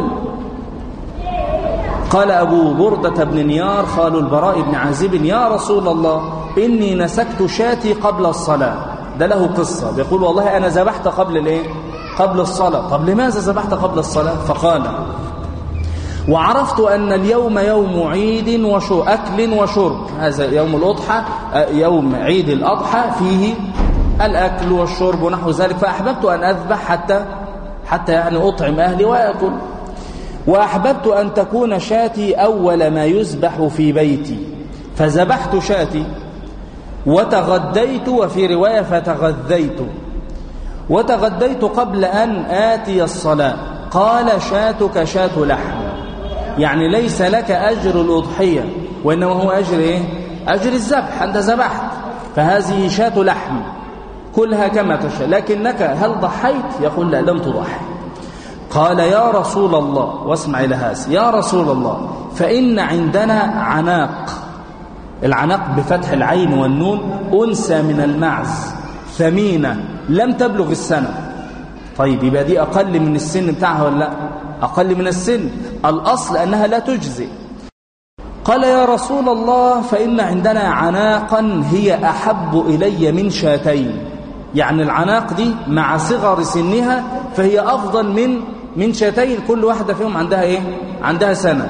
قال أبو بردة بن نيار خال البراء بن عازب: يا رسول الله إني نسكت شاتي قبل الصلاة. ده له قصة، بيقول والله أنا ذبحت قبل الإيه؟ قبل الصلاة. طب لماذا ذبحت قبل الصلاة؟ فقال: وعرفت أن اليوم يوم عيد وشو أكل وشرب، هذا يوم الأضحى، يوم عيد الأضحى فيه الأكل والشرب ونحو ذلك، فأحببت أن أذبح حتى حتى يعني أطعم أهلي وأكل، وأحببت أن تكون شاتي أول ما يذبح في بيتي، فذبحت شاتي وتغديت، وفي رواية فتغذيت، وتغديت قبل أن آتي الصلاة. قال: شاتك شات لحم، يعني ليس لك أجر الأضحية، وإنما هو أجر إيه؟ أجر الذبح، أنت ذبحت، فهذه شات لحم كلها كما تشاء، لكنك هل ضحيت؟ يقول: لا، لم تضحي. قال: يا رسول الله، واسمع إلى هذا، يا رسول الله فإن عندنا عناق، العناق بفتح العين والنون، أنثى من المعز ثمينة لم تبلغ السنة. طيب يبقى دي أقل من السن بتاعها ولا لا؟ أقل من السن، الأصل أنها لا تجزي. قال: يا رسول الله فإن عندنا عناقا هي أحب إلي من شاتين، يعني العناق دي مع صغر سنها فهي أفضل من من شاتين، كل واحدة فيهم عندها إيه؟ عندها سنة.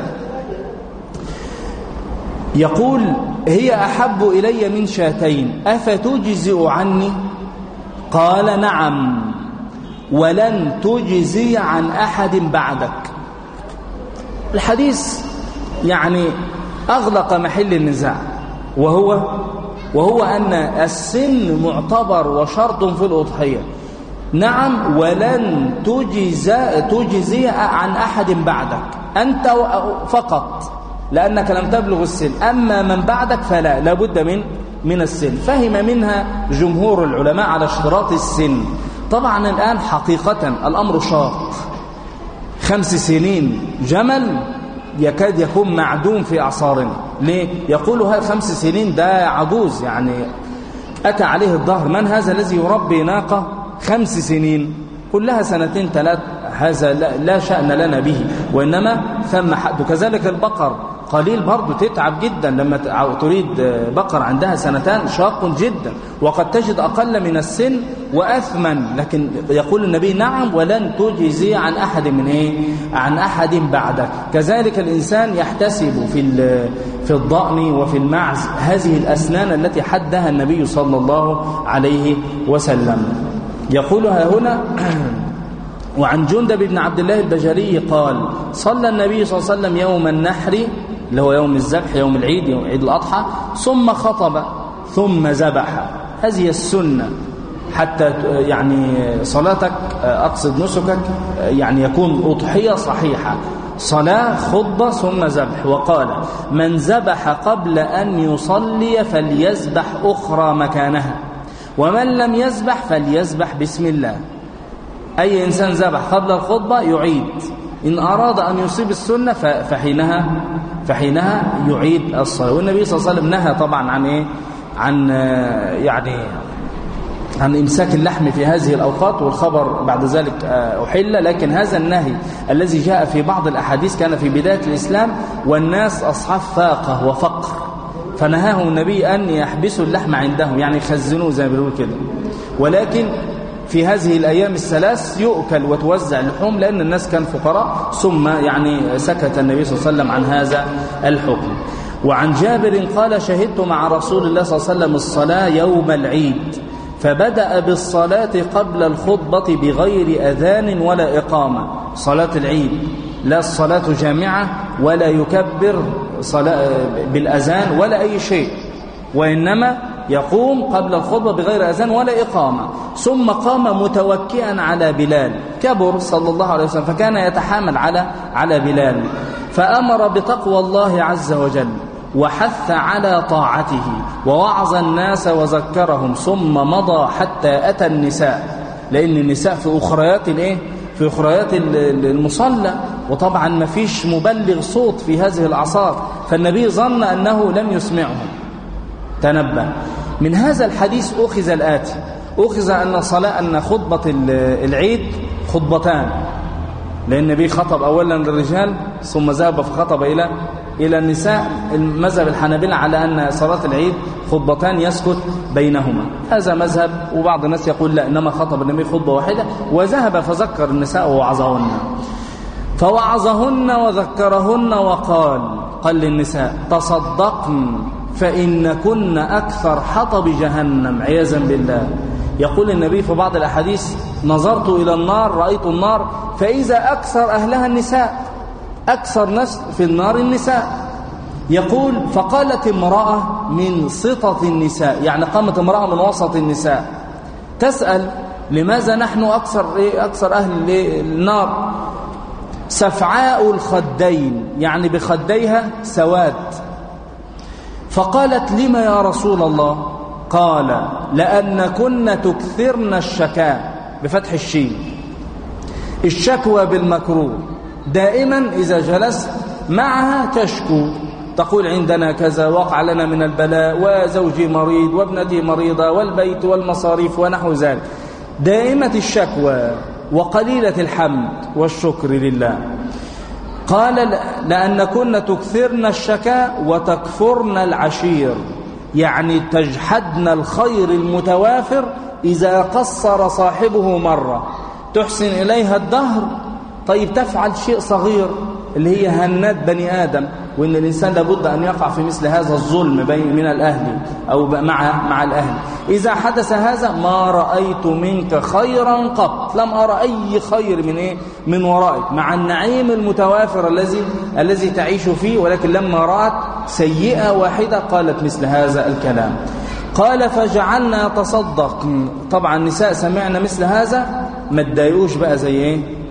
يقول: هي أحب إلي من شاتين، أفتجزئ عني؟ قال: نعم، ولن تجزي عن أحد بعدك. الحديث يعني أغلق محل النزاع، وهو وهو أن السن معتبر وشرط في الأضحية. نعم، ولن تجزى تجزي عن أحد بعدك، أنت فقط لأنك لم تبلغ السن، أما من بعدك فلا، لابد من من السن. فهم منها جمهور العلماء على اشتراط السن. طبعا الآن حقيقة الأمر شاق، خمس سنين جمل يكاد يكون معدوم في أعصارنا. ليه؟ يقولوا هذا خمس سنين ده عجوز، يعني أتى عليه الظهر، من هذا الذي يربي ناقة خمس سنين كلها سنتين ثلاث؟ هذا لا, لا شأن لنا به، وإنما ثم حد. كذلك البقر قليل برضو تتعب جدا، لما تريد بقر عندها سنتان شاق جدا، وقد تجد أقل من السن وأثمن. لكن يقول النبي: نعم، ولن تجزي عن أحد من إيه؟ عن أحد بعدك. كذلك الإنسان يحتسب في في الضأن وفي المعز هذه الأسنان التي حدها النبي صلى الله عليه وسلم. يقولها هنا: وعن جندب بن عبد الله البجلي قال: صلى النبي صلى الله عليه وسلم يوم النحر، اللي هو يوم الذبح، يوم العيد، يوم عيد الأضحى، ثم خطب ثم ذبح. هذه السنة، حتى يعني صلاتك، أقصد نسكك، يعني يكون أضحية صحيحة، صلاة خطبة ثم ذبح. وقال: من ذبح قبل أن يصلي فليذبح أخرى مكانها، ومن لم يذبح فليذبح بسم الله. أي إنسان ذبح قبل الخطبة يعيد، إن أراد أن يصيب السنة فحينها فحينها يعيد الصلاة. والنبي صلى الله عليه وسلم نهى طبعا عن إيه؟ عن يعني عن إمساك اللحم في هذه الأوقات، والخبر بعد ذلك أحل. لكن هذا النهي الذي جاء في بعض الأحاديث كان في بداية الإسلام والناس أصحاب فاقة وفقر، فنهاهم النبي أن يحبسوا اللحم عندهم، يعني يخزنوه زي ما بيقولوا كده. ولكن في هذه الأيام الثلاث يؤكل وتوزع اللحوم لأن الناس كان فقراء، ثم يعني سكت النبي صلى الله عليه وسلم عن هذا الحكم. وعن جابر قال شهدت مع رسول الله صلى الله عليه وسلم الصلاة يوم العيد، فبدأ بالصلاة قبل الخطبة بغير أذان ولا إقامة. صلاة العيد لا الصلاة جامعة ولا يكبر صلاة بالأذان ولا أي شيء، وإنما يقوم قبل الخطبة بغير أذان ولا إقامة، ثم قام متوكئا على بلال، كبر صلى الله عليه وسلم فكان يتحامل على على بلال، فأمر بتقوى الله عز وجل وحث على طاعته ووعظ الناس وذكرهم، ثم مضى حتى أتى النساء، لأن النساء في أخريات الإيه؟ في أخريات المصلى، وطبعا ما فيش مبلغ صوت في هذه الأعصار، فالنبي ظن أنه لم يسمعهم. تنبه. من هذا الحديث أخذ الآتي: أخذ أن صلاة أن خطبة العيد خطبتان، لأن النبي خطب أولا للرجال ثم ذهب فخطب إلى إلى النساء. المذهب الحنابلة على أن صلاة العيد خطبتان يسكت بينهما، هذا مذهب. وبعض الناس يقول لا، إنما خطب النبي خطبة واحدة وذهب فذكر النساء ووعظهن، فوعظهن وذكرهن وقال قال للنساء: تصدقن فإن كن أكثر حطب جهنم، عياذا بالله. يقول النبي في بعض الأحاديث: نظرت إلى النار رأيت النار فإذا أكثر أهلها النساء، أكثر ناس في النار النساء. يقول: فقالت امرأة من سطة النساء، يعني قامت امرأة من وسط النساء تسأل: لماذا نحن أكثر, إيه أكثر أهل النار؟ سفعاء الخدين، يعني بخديها سواد. فقالت: لما يا رسول الله؟ قال: لأن كن تكثرن الشكاء، بفتح الشين، الشكوى بالمكروه، دائما إذا جلست معها تشكو، تقول: عندنا كذا، وقع لنا من البلاء، وزوجي مريض، وابنتي مريضة، والبيت والمصاريف ونحو ذلك، دائمة الشكوى وقليلة الحمد والشكر لله. قال: لأن كن تكثرن الشكاء وتكفرن العشير، يعني تجحدن الخير المتوافر إذا قصر صاحبه مرة، تحسن إليها الدهر، طيب تفعل شيء صغير اللي هي هنات بني آدم، وإن الإنسان لابد أن يقع في مثل هذا الظلم بين من الأهل أو مع مع الأهل. إذا حدث هذا: ما رأيت منك خيرا قط، لم أرى أي خير من إيه؟ من ورائك، مع النعيم المتوافر الذي الذي تعيش فيه، ولكن لما رأت سيئة واحدة قالت مثل هذا الكلام. قال: فجعلنا تصدق. طبعا النساء سمعنا مثل هذا ما تضايقوش بقى زي ايه،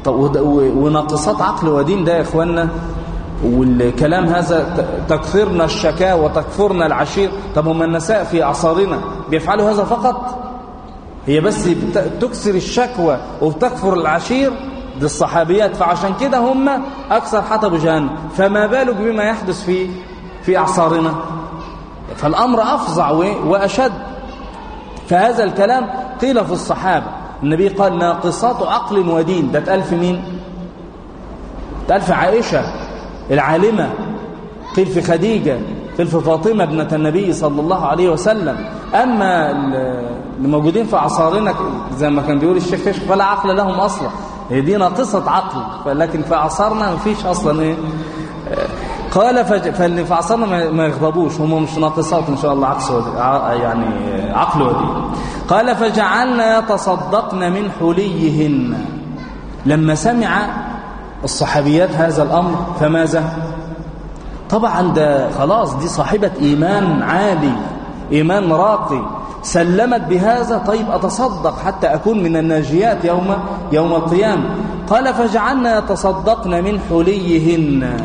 وناقصات عقل ودين ده يا اخوانا، والكلام هذا تكثرنا الشكاء وتكفرنا العشير. طب هم النساء في اعصارنا بيفعلوا هذا فقط؟ هي بس تكثر الشكوى وبتكفر العشير، دي الصحابيات، فعشان كده هم اكثر حطب جهنم، فما بالك بما يحدث في في اعصارنا؟ فالامر افظع واشد. فهذا الكلام قيل في الصحابه، النبي قال: ناقصات عقل ودين، ده اتقال في مين؟ اتقال في عائشه العالمه، قيل في خديجه، قيل في فاطمه ابنه النبي صلى الله عليه وسلم. اما الموجودين في اعصارنا زي ما كان بيقول الشيخ كشك فلا عقل لهم اصلا، هي دي ناقصه عقل، لكن في اعصارنا ما فيش اصلا ايه. قال: فاللي في عصرنا ما يغضبوش، هم مش ناقصات ان شاء الله، عكس يعني عقل ودين. قال: فجعلنا يتصدقن من حليهن. لما سمع الصحابيات هذا الامر فماذا؟ طبعا ده خلاص، دي صاحبة ايمان عالي، ايمان راقي، سلمت بهذا. طيب اتصدق حتى اكون من الناجيات يوم يوم القيامه. قال: فجعلنا يتصدقن من حليهن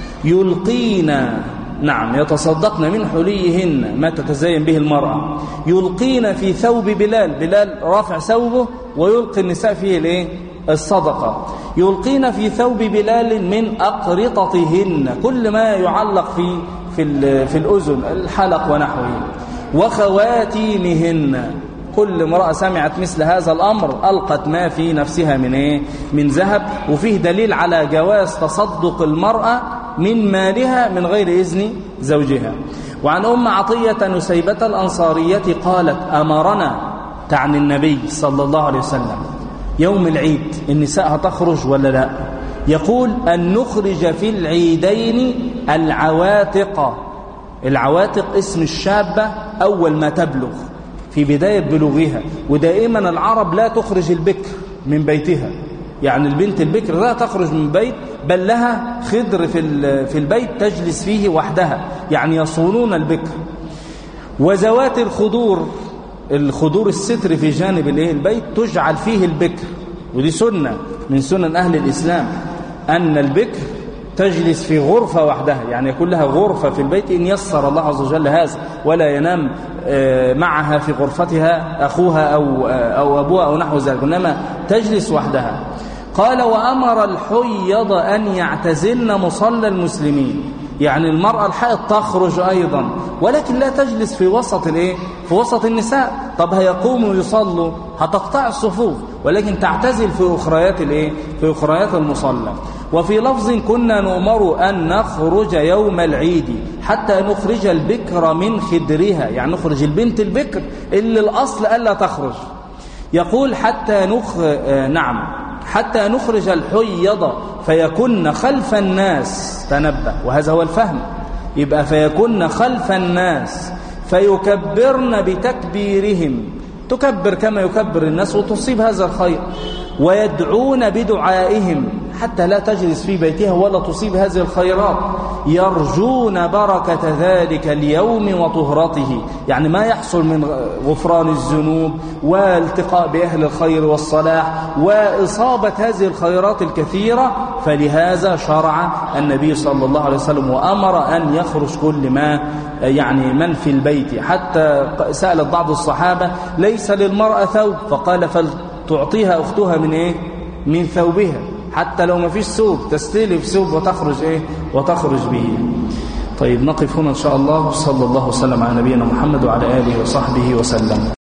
يلقين، نعم يتصدقن من حليهن ما تتزين به المرأة، يلقين في ثوب بلال، بلال رافع ثوبه ويلقي النساء فيه الايه؟ الصدقة. يلقين في ثوب بلال من أقرطتهن، كل ما يعلق في في في الأذن، الحلق ونحوه، وخواتيمهن، كل امرأة سمعت مثل هذا الأمر ألقت ما في نفسها من إيه؟ من ذهب. وفيه دليل على جواز تصدق المرأة من مالها من غير إذن زوجها. وعن أم عطية نسيبة الأنصارية قالت أمرنا، تعني النبي صلى الله عليه وسلم، يوم العيد النساء هتخرج ولا لا؟ يقول أن نخرج في العيدين العواتق. العواتق اسم الشابة أول ما تبلغ، في بداية بلوغها. ودائما العرب لا تخرج البكر من بيتها، يعني البنت البكر لا تخرج من بيت، بل لها خدر في في البيت تجلس فيه وحدها، يعني يصونون البكر. وذوات الخدور، الخدور الستر في جانب البيت تجعل فيه البكر، ودي سنة من سنن أهل الإسلام أن البكر تجلس في غرفة وحدها، يعني يكون لها غرفة في البيت إن يسر الله عز وجل هذا، ولا ينام معها في غرفتها أخوها أو أو أبوها أو نحو ذلك، إنما تجلس وحدها. قال وأمر الحيض أن يعتزلن مصلى المسلمين، يعني المرأة الحائض تخرج أيضا، ولكن لا تجلس في وسط الايه في وسط النساء. طب هيقوموا يصلوا، هتقطع الصفوف، ولكن تعتزل في أخريات الايه في أخريات المصلى. وفي لفظ كنا نؤمر أن نخرج يوم العيد حتى نخرج البكر من خدرها، يعني نخرج البنت البكر اللي الأصل ألا تخرج. يقول حتى نخ نعم حتى نخرج الحيض فيكن خلف الناس، تنبه وهذا هو الفهم، يبقى فيكن خلف الناس فيكبرن بتكبيرهم، تكبر كما يكبر الناس وتصيب هذا الخير، ويدعون بدعائهم حتى لا تجلس في بيتها ولا تصيب هذه الخيرات، يرجون بركة ذلك اليوم وطهرته، يعني ما يحصل من غفران الذنوب والتقاء بأهل الخير والصلاح وإصابة هذه الخيرات الكثيرة. فلهذا شرع النبي صلى الله عليه وسلم وأمر أن يخرج كل ما يعني من في البيت. حتى سألت بعض الصحابة ليس للمرأة ثوب، فقال فلتعطيها أختها من إيه؟ من ثوبها، حتى لو ما فيش ثوب تستلف ثوب وتخرج إيه؟ وتخرج به. طيب نقف هنا إن شاء الله. صلى الله وسلم على نبينا محمد وعلى آله وصحبه وسلم.